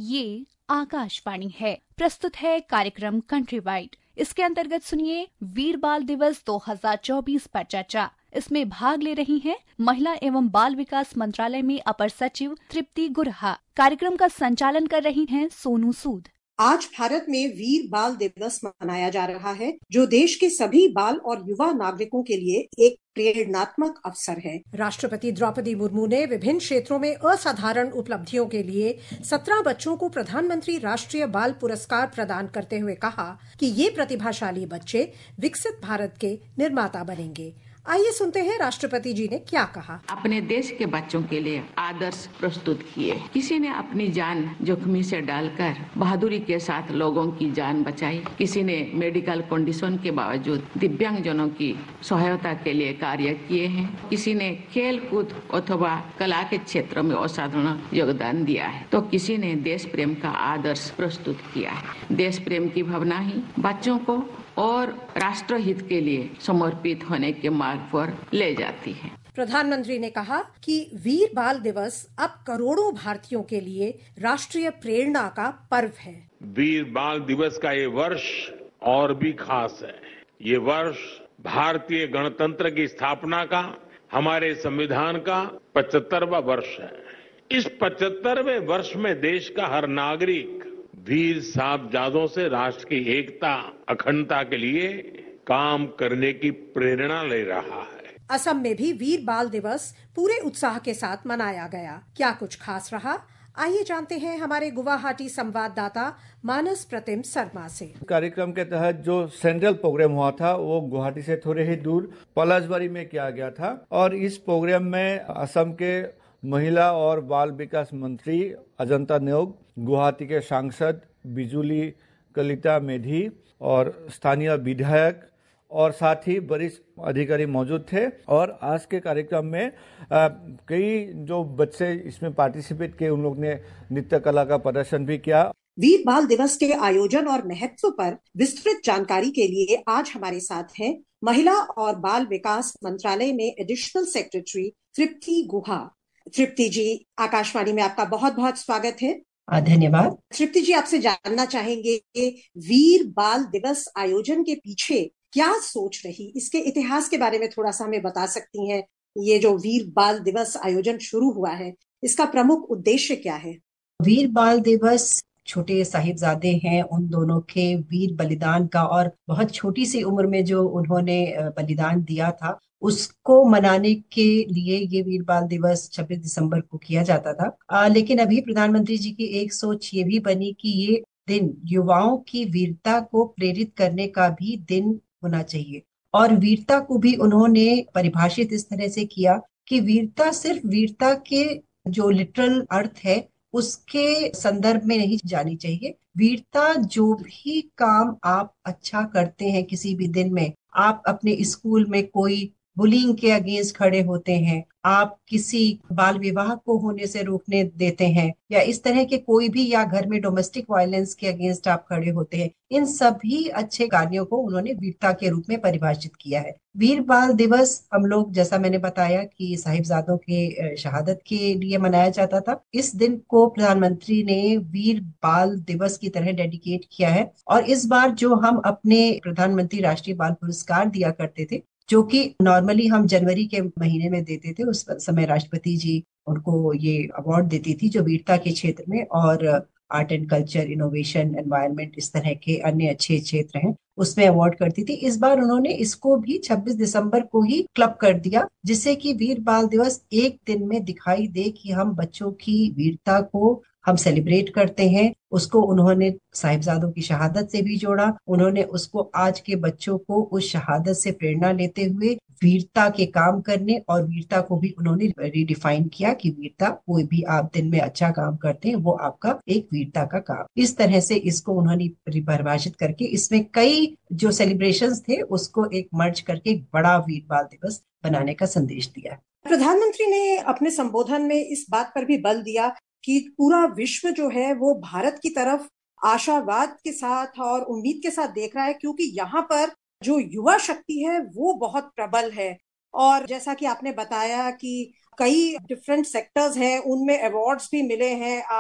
ये आकाशवाणी है। प्रस्तुत है कार्यक्रम कंट्री वाइड। इसके अंतर्गत सुनिए वीर बाल दिवस 2024 पर चर्चा। इसमें भाग ले रही हैं महिला एवं बाल विकास मंत्रालय में अपर सचिव तृप्ति गुरहा। कार्यक्रम का संचालन कर रही हैं सोनू सूद। आज भारत में वीर बाल दिवस मनाया जा रहा है, जो देश के सभी बाल और युवा नागरिकों के लिए एक प्रेरणात्मक अवसर है। राष्ट्रपति द्रौपदी मुर्मू ने विभिन्न क्षेत्रों में असाधारण उपलब्धियों के लिए 17 बच्चों को प्रधानमंत्री राष्ट्रीय बाल पुरस्कार प्रदान करते हुए कहा कि ये प्रतिभाशाली बच्चे विकसित भारत के निर्माता बनेंगे। आइए सुनते हैं राष्ट्रपति जी ने क्या कहा। अपने देश के बच्चों के लिए आदर्श प्रस्तुत किए। किसी ने अपनी जान जोखिम से डालकर बहादुरी के साथ लोगों की जान बचाई। किसी ने मेडिकल कंडीशन के बावजूद दिव्यांगजनों की सहायता के लिए कार्य किए हैं। किसी ने खेल कूद अथवा कला के क्षेत्र में असाधारण योगदान दिया है, तो किसी ने देश प्रेम का आदर्श प्रस्तुत किया है। देश प्रेम की भावना ही बच्चों को और राष्ट्र हित के लिए समर्पित होने के मार्ग पर ले जाती है। प्रधानमंत्री ने कहा कि वीर बाल दिवस अब करोड़ों भारतीयों के लिए राष्ट्रीय प्रेरणा का पर्व है। वीर बाल दिवस का ये वर्ष और भी खास है। ये वर्ष भारतीय गणतंत्र की स्थापना का, हमारे संविधान का 75वां वर्ष है। इस 75वें वर्ष में देश का हर नागरिक वीर साहबजादों से राष्ट्र की एकता, अखंडता के लिए काम करने की प्रेरणा ले रहा है। असम में भी वीर बाल दिवस पूरे उत्साह के साथ मनाया गया। क्या कुछ खास रहा? आइए जानते हैं हमारे गुवाहाटी संवाददाता मानस प्रतिम शर्मा से। कार्यक्रम के तहत जो सेंट्रल प्रोग्राम हुआ था वो गुवाहाटी से थोड़े ही दूर पलासबारी में किया गया था, और इस प्रोग्राम में असम के महिला और बाल विकास मंत्री अजंता नेओग, गुवाहाटी के सांसद बिजुली कलिता मेधी और स्थानीय विधायक और साथ ही वरिष्ठ अधिकारी मौजूद थे। और आज के कार्यक्रम में कई जो बच्चे इसमें पार्टिसिपेट किए, उन लोग ने नृत्य कला का प्रदर्शन भी किया। वीर बाल दिवस के आयोजन और महत्व पर विस्तृत जानकारी के लिए आज हमारे साथ हैं महिला और बाल विकास मंत्रालय में एडिशनल सेक्रेटरी तृप्ति गुहा। तृप्ति जी, आकाशवाणी में आपका बहुत बहुत स्वागत है। धन्यवाद। तृप्ति जी, आपसे जानना चाहेंगे कि वीर बाल दिवस आयोजन के पीछे क्या सोच रही, इसके इतिहास के बारे में थोड़ा सा हमें बता सकती हैं? ये जो वीर बाल दिवस आयोजन शुरू हुआ है, इसका प्रमुख उद्देश्य क्या है? वीर बाल दिवस छोटे साहिबजादे हैं, उन दोनों के वीर बलिदान का और बहुत छोटी सी उम्र में जो उन्होंने बलिदान दिया था, उसको मनाने के लिए ये वीर बाल दिवस 26 दिसंबर को किया जाता था। लेकिन अभी प्रधानमंत्री जी की एक सोच ये भी बनी कि ये दिन युवाओं की वीरता को प्रेरित करने का भी दिन होना चाहिए। और वीरता को भी उन्होंने परिभाषित इस तरह से किया कि वीरता सिर्फ वीरता के जो लिटरल अर्थ है उसके संदर्भ में नहीं जानी चाहिए। वीरता जो भी काम आप अच्छा करते हैं किसी भी दिन में, आप अपने स्कूल में कोई बुलिंग के अगेंस्ट खड़े होते हैं, आप किसी बाल विवाह को होने से रोकने देते हैं, या इस तरह के कोई भी, या घर में डोमेस्टिक वायलेंस के अगेंस्ट आप खड़े होते हैं, इन सभी अच्छे कार्यों को उन्होंने वीरता के रूप में परिभाषित किया है। वीर बाल दिवस हम लोग, जैसा मैंने बताया, कि साहिबजादों के शहादत के लिए मनाया जाता था। इस दिन को प्रधानमंत्री ने वीर बाल दिवस की तरह डेडिकेट किया है। और इस बार जो हम अपने प्रधानमंत्री राष्ट्रीय बाल पुरस्कार दिया करते थे, जो कि नॉर्मली हम जनवरी के महीने में देते थे, उस समय राष्ट्रपति जी उनको ये अवार्ड देती थी जो वीरता के क्षेत्र में और art and culture, innovation, environment, इस तरह के अन्य अच्छे क्षेत्र हैं, उसमें अवार्ड करती थी। इस बार उन्होंने इसको भी 26 दिसंबर को ही क्लब कर दिया, जिससे कि वीर बाल दिवस एक दिन में दिखाई दे कि हम बच्चों की वीरता को हम सेलिब्रेट करते हैं। उसको उन्होंने साहिबजादों की शहादत से भी जोड़ा। उन्होंने उसको आज के बच्चों को उस शहादत से प्रेरणा लेते हुए वीरता के काम करने, और वीरता को भी उन्होंने रिडिफाइन किया कि वीरता कोई भी आप दिन में अच्छा काम करते हैं वो आपका एक वीरता का काम। इस तरह से इसको उन्होंने परिभाषित करके इसमें कई जो सेलिब्रेशंस थे उसको एक मर्ज करके एक बड़ा वीर बाल दिवस बनाने का संदेश दिया। प्रधानमंत्री ने अपने संबोधन में इस बात पर भी बल दिया कि पूरा विश्व जो है वो भारत की तरफ आशावाद के साथ और उम्मीद के साथ देख रहा है, क्योंकि यहाँ पर जो युवा शक्ति है वो बहुत प्रबल है। और जैसा कि आपने बताया कि कई डिफरेंट सेक्टर्स हैं, उनमें अवार्ड्स भी मिले हैं आज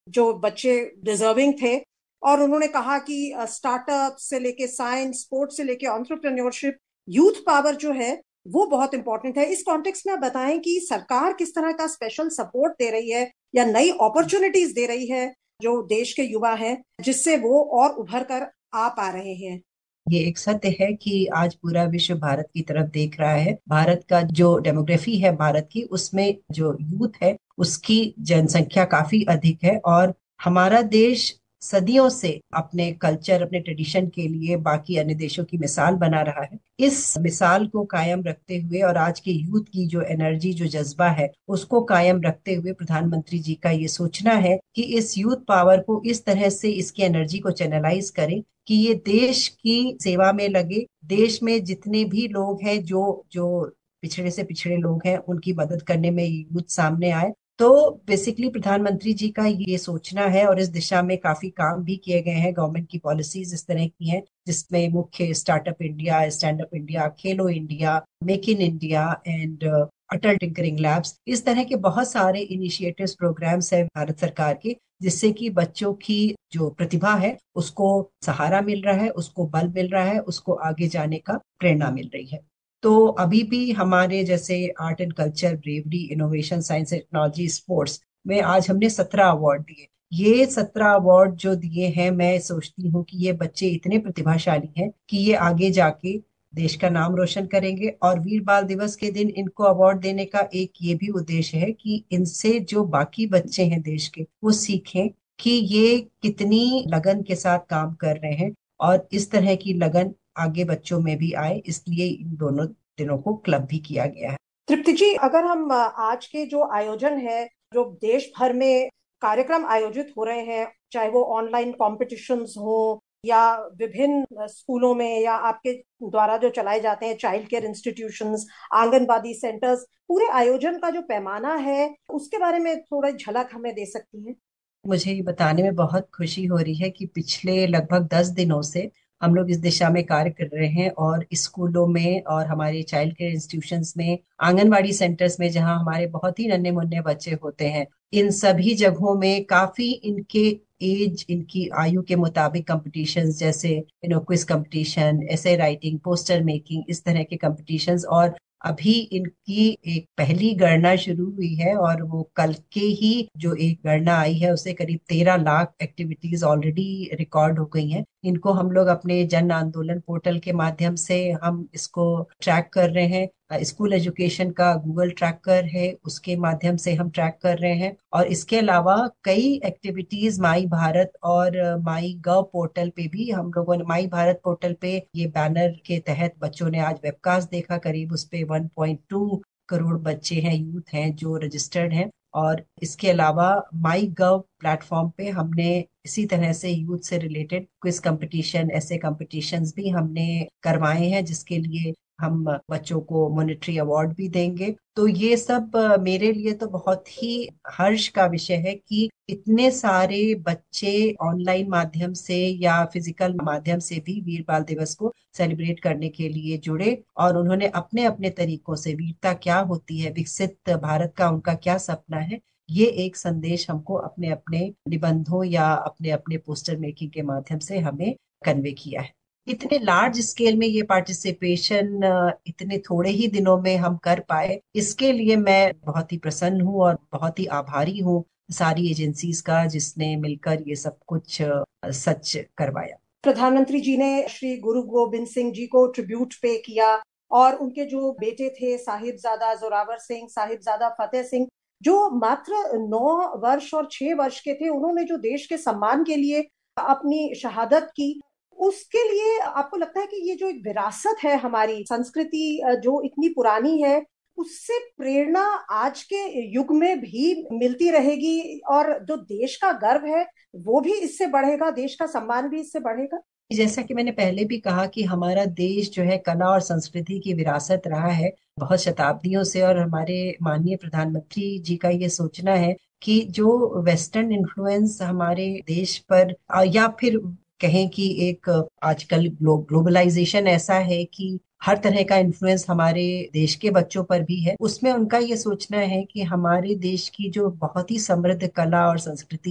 जो बच्चे डिजर्विंग थे। और उन्होंने कहा कि स्टार्टअप से लेके साइंस, स्पोर्ट्स से लेके एंटरप्रेन्योरशिप, यूथ पावर जो है वो बहुत इंपॉर्टेंट है। इस कॉन्टेक्स्ट में आप बताएं कि सरकार किस तरह का स्पेशल सपोर्ट दे रही है या नई अपॉर्चुनिटीज दे रही है जो देश के युवा हैं, जिससे वो और उभर कर आ पा रहे हैं। ये एक सत्य है कि आज पूरा विश्व भारत की तरफ देख रहा है। भारत का जो डेमोग्राफी है भारत की, उसमें जो यूथ है उसकी जनसंख्या काफी अधिक है और हमारा देश सदियों से अपने कल्चर, अपने ट्रेडिशन के लिए बाकी अन्य देशों की मिसाल बना रहा है। इस मिसाल को कायम रखते हुए और आज के यूथ की जो एनर्जी, जो जज्बा है, उसको कायम रखते हुए प्रधानमंत्री जी का ये सोचना है कि इस यूथ पावर को इस तरह से, इसकी एनर्जी को चैनलाइज करें कि ये देश की सेवा में लगे। देश में जितने भी लोग हैं जो जो पिछड़े से पिछड़े लोग हैं, उनकी मदद करने में यूथ सामने आए। तो बेसिकली प्रधानमंत्री जी का ये सोचना है और इस दिशा में काफी काम भी किए गए हैं। गवर्नमेंट की पॉलिसीज इस तरह की हैं जिसमें मुख्य startup India, stand up India, Khelo India, make in India and Atal tinkering labs, इस तरह के बहुत सारे इनिशिएटिव्स, प्रोग्राम्स है भारत सरकार के, जिससे कि बच्चों की जो प्रतिभा है उसको सहारा मिल रहा है, उसको बल मिल रहा है, उसको आगे जाने का प्रेरणा मिल रही है। तो अभी भी हमारे जैसे art and culture, bravery, innovation, science, technology, sports में आज हमने 17 अवार्ड दिए। ये 17 अवार्ड जो दिए हैं, मैं सोचती हूँ कि ये बच्चे इतने प्रतिभाशाली हैं कि ये आगे जाके देश का नाम रोशन करेंगे। और वीर बाल दिवस के दिन इनको अवार्ड देने का एक ये भी उद्देश्य है कि इनसे जो बाकी बच्चे हैं देश के, वो सीखें कि ये कितनी लगन के साथ काम कर रहे हैं और इस तरह की लगन आगे बच्चों में भी आए, इसलिए इन दोनों दिनों को क्लब भी किया गया है। तृप्ति जी, अगर हम आज के जो आयोजन है, जो देश भर में कार्यक्रम आयोजित हो रहे हैं, चाहे वो ऑनलाइन कॉम्पिटिशन्स हो या विभिन्न स्कूलों में या आपके द्वारा जो चलाए जाते हैं child care institutions, anganwadi centres, पूरे आयोजन का जो पैमाना है उसके बारे में थोड़ा झलक हमें दे सकती हैं? मुझे ये बताने में बहुत खुशी हो रही है कि पिछले लगभग 10 दिनों से हम लोग इस दिशा में कार्य कर रहे हैं और स्कूलों में और हमारे चाइल्ड केयर इंस्टीट्यूशंस में, आंगनवाड़ी सेंटर्स में, जहां हमारे बहुत ही नन्हे मुन्ने बच्चे होते हैं, इन सभी जगहों में काफी इनके एज, इनकी आयु के मुताबिक कंपटीशंस, जैसे quiz competition, essay writing, poster making, इस तरह के कंपटीशंस। और अभी इनकी एक पहली गणना शुरू हुई है और वो कल के ही जो एक गणना आई है उससे करीब 13 लाख एक्टिविटीज ऑलरेडी रिकॉर्ड हो गई हैं। इनको हम लोग अपने जन आंदोलन पोर्टल के माध्यम से हम इसको ट्रैक कर रहे हैं। स्कूल एजुकेशन का गूगल ट्रैकर है, उसके माध्यम से हम ट्रैक कर रहे हैं। और इसके अलावा कई एक्टिविटीज माई भारत और माई गव पोर्टल पे भी हम लोगों ने, माई भारत पोर्टल पे ये बैनर के तहत बच्चों ने आज वेबकास्ट देखा। करीब उस पे 1.2 करोड़ बच्चे हैं, यूथ हैं जो रजिस्टर्ड हैं। और इसके अलावा माई गव प्लेटफॉर्म पे हमने इसी तरह से यूथ से रिलेटेड क्विज कंपटीशन, ऐसे कंपटीशंस भी हमने करवाए हैं, जिसके लिए हम बच्चों को मॉनेटरी अवार्ड भी देंगे। तो ये सब मेरे लिए तो बहुत ही हर्ष का विषय है कि इतने सारे बच्चे ऑनलाइन माध्यम से या फिजिकल माध्यम से भी वीर बाल दिवस को सेलिब्रेट करने के लिए जुड़े और उन्होंने अपने अपने तरीकों से, वीरता क्या होती है, विकसित भारत का उनका क्या सपना है, ये एक संदेश हमको अपने अपने निबंधों या अपने अपने पोस्टर मेकिंग के माध्यम से हमें कन्वे किया है। इतने लार्ज स्केल में ये पार्टिसिपेशन इतने थोड़े ही दिनों में हम कर पाए, इसके लिए मैं बहुत ही प्रसन्न हूँ और बहुत ही आभारी हूँ सारी एजेंसीज का, जिसने मिलकर ये सब कुछ सच करवाया। प्रधानमंत्री जी ने श्री गुरु गोबिंद सिंह जी को ट्रिब्यूट पे किया और उनके जो बेटे थे साहिबजादा जोरावर सिंह, साहिबजादा फतेह सिंह, जो मात्र 9 वर्ष और 6 वर्ष के थे, उन्होंने जो देश के सम्मान के लिए अपनी शहादत की, उसके लिए आपको लगता है कि ये जो एक विरासत है, हमारी संस्कृति जो इतनी पुरानी है, उससे प्रेरणा आज के युग में भी मिलती रहेगी और जो देश का गर्व है वो भी इससे बढ़ेगा, देश का सम्मान भी इससे बढ़ेगा? जैसा कि मैंने पहले भी कहा कि हमारा देश जो है कला और संस्कृति की विरासत रहा है बहुत शताब्दियों से। और हमारे माननीय प्रधानमंत्री जी का ये सोचना है कि जो वेस्टर्न इन्फ्लुएंस हमारे देश पर या फिर कहें कि एक आजकल ग्लोबलाइजेशन ऐसा है कि हर तरह का इन्फ्लुएंस हमारे देश के बच्चों पर भी है, उसमें उनका ये सोचना है कि हमारे देश की जो बहुत ही समृद्ध कला और संस्कृति है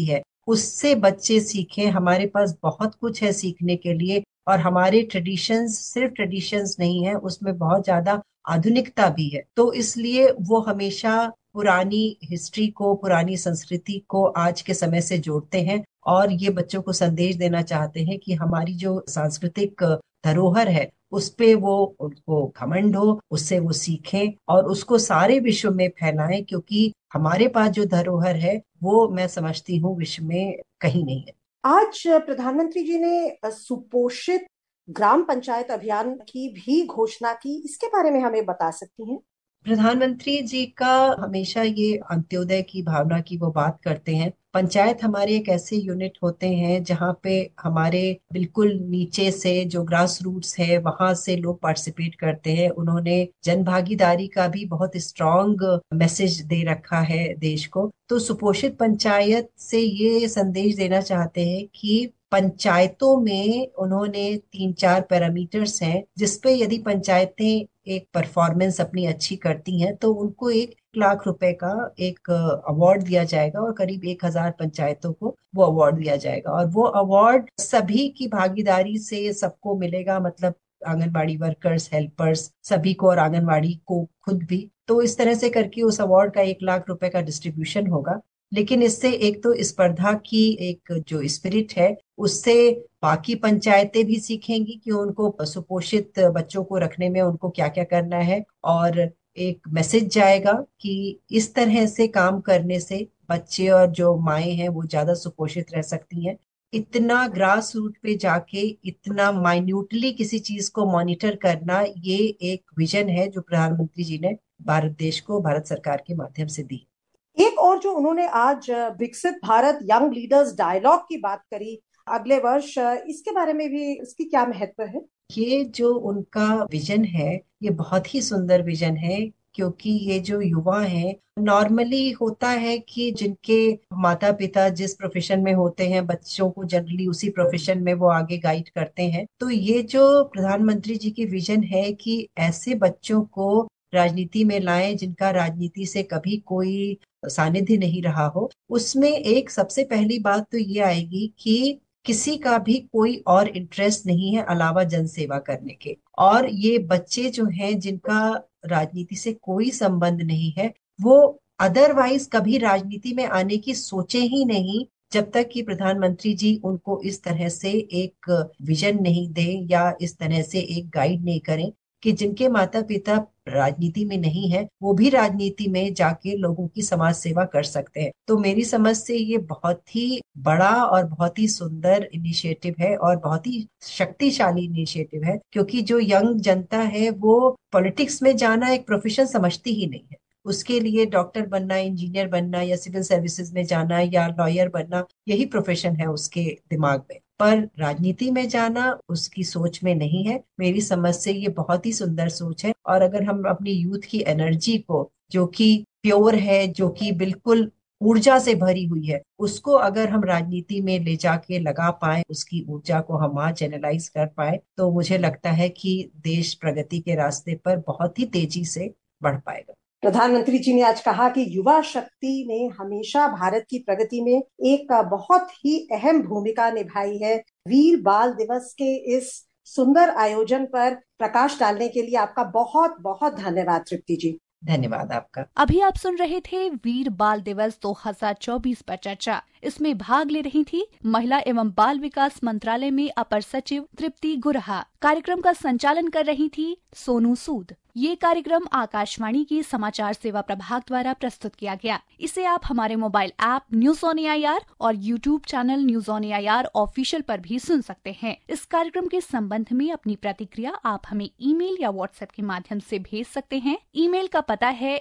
उससे बच्चे सीखें। हमारे पास बहुत कुछ है सीखने के लिए, और हमारे ट्रेडिशंस सिर्फ ट्रेडिशंस नहीं है, उसमें बहुत ज्यादा आधुनिकता भी है। तो इसलिए वो हमेशा पुरानी हिस्ट्री को, पुरानी संस्कृति को आज के समय से जोड़ते हैं, और ये बच्चों को संदेश देना चाहते हैं कि हमारी जो सांस्कृतिक धरोहर है उस पे वो उनको घमंड हो, उससे वो सीखें और उसको सारे विश्व में फैलाएं, क्योंकि हमारे पास जो धरोहर है वो मैं समझती हूँ विश्व में कहीं नहीं है। आज प्रधानमंत्री जी ने सुपोषित ग्राम पंचायत अभियान की भी घोषणा की, इसके बारे में हमें बता सकती हैं? प्रधानमंत्री जी का हमेशा ये अंत्योदय की भावना की वो बात करते हैं। पंचायत हमारे एक ऐसे यूनिट होते हैं जहाँ पे हमारे बिल्कुल नीचे से जो ग्रास रूट्स है वहां से लोग पार्टिसिपेट करते हैं। उन्होंने जन भागीदारी का भी बहुत स्ट्रांग मैसेज दे रखा है देश को। तो सुपोषित पंचायत से ये संदेश देना चाहते हैं कि पंचायतों में उन्होंने 3-4 पैरामीटर्स हैं जिसपे यदि पंचायतें एक परफॉर्मेंस अपनी अच्छी करती हैं तो उनको 1 लाख रुपए का एक अवार्ड दिया जाएगा, और करीब 1000 पंचायतों को वो अवार्ड दिया जाएगा। और वो अवार्ड सभी की भागीदारी से सबको मिलेगा, मतलब आंगनबाड़ी वर्कर्स, हेल्पर्स सभी को, और आंगनबाड़ी को खुद भी। तो इस तरह से करके उस अवार्ड का 1 लाख रुपए का डिस्ट्रीब्यूशन होगा। लेकिन इससे एक तो स्पर्धा की एक जो स्पिरिट है उससे बाकी पंचायतें भी सीखेंगी कि उनको सुपोषित बच्चों को रखने में उनको क्या क्या करना है, और एक मैसेज जाएगा कि इस तरह से काम करने से बच्चे और जो माएं हैं वो ज्यादा सुपोषित रह सकती हैं। इतना ग्रास रूट पे जाके इतना माइन्यूटली किसी चीज को मॉनिटर करना, ये एक विजन है जो प्रधानमंत्री जी ने भारत देश को, भारत सरकार के माध्यम से दी। एक और जो उन्होंने आज विकसित भारत यंग लीडर्स डायलॉग की बात करी अगले वर्ष, इसके बारे में भी इसकी क्या महत्व है? ये जो उनका विजन है ये बहुत ही सुंदर विजन है, क्योंकि ये जो युवा हैं, नॉर्मली होता है कि जिनके माता पिता जिस प्रोफेशन में होते हैं बच्चों को जनरली उसी प्रोफेशन में वो आगे गाइड करते हैं। तो ये जो प्रधानमंत्री जी की विजन है कि ऐसे बच्चों को राजनीति में लाएं जिनका राजनीति से कभी कोई सानिध्य नहीं रहा हो, उसमें एक सबसे पहली बात तो ये आएगी कि किसी का भी कोई और इंटरेस्ट नहीं है अलावा जनसेवा करने के। और ये बच्चे जो हैं जिनका राजनीति से कोई संबंध नहीं है, वो अदरवाइज कभी राजनीति में आने की सोचे ही नहीं जब तक कि प्रधानमंत्री जी उनको इस तरह से एक विजन नहीं दें या इस तरह से एक गाइड नहीं करें कि जिनके माता पिता राजनीति में नहीं है वो भी राजनीति में जाके लोगों की समाज सेवा कर सकते हैं। तो मेरी समझ से ये बहुत ही बड़ा और बहुत ही सुंदर इनिशिएटिव है और बहुत ही शक्तिशाली इनिशिएटिव है, क्योंकि जो यंग जनता है वो पॉलिटिक्स में जाना एक प्रोफेशन समझती ही नहीं है। उसके लिए डॉक्टर बनना, इंजीनियर बनना या सिविल सर्विसेज में जाना या लॉयर बनना, यही प्रोफेशन है उसके दिमाग में, पर राजनीति में जाना उसकी सोच में नहीं है। मेरी समझ से ये बहुत ही सुंदर सोच है, और अगर हम अपनी यूथ की एनर्जी को, जो कि प्योर है, जो कि बिल्कुल ऊर्जा से भरी हुई है, उसको अगर हम राजनीति में ले जाके लगा पाए, उसकी ऊर्जा को हम वहां चैनलाइज कर पाए, तो मुझे लगता है कि देश प्रगति के रास्ते पर बहुत ही तेजी से बढ़ पाएगा। प्रधानमंत्री जी ने आज कहा कि युवा शक्ति ने हमेशा भारत की प्रगति में एक बहुत ही अहम भूमिका निभाई है। वीर बाल दिवस के इस सुंदर आयोजन पर प्रकाश डालने के लिए आपका बहुत बहुत धन्यवाद तृप्ति जी। धन्यवाद आपका। अभी आप सुन रहे थे वीर बाल दिवस 2024 पर चर्चा। इसमें भाग ले रही थी महिला एवं बाल विकास मंत्रालय में अपर सचिव तृप्ति गुरहा। कार्यक्रम का संचालन कर रही थी सोनू सूद। ये कार्यक्रम आकाशवाणी की समाचार सेवा प्रभाग द्वारा प्रस्तुत किया गया। इसे आप हमारे mobile app news on AIR और YouTube channel news on AIR official पर भी सुन सकते हैं। इस कार्यक्रम के संबंध में अपनी प्रतिक्रिया आप हमें ईमेल या व्हाट्सएप के माध्यम से भेज सकते हैं। ईमेल का पता है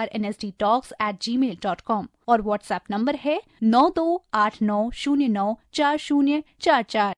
airnsdtalks@gmail.com और व्हाट्सएप नंबर है 9289094044।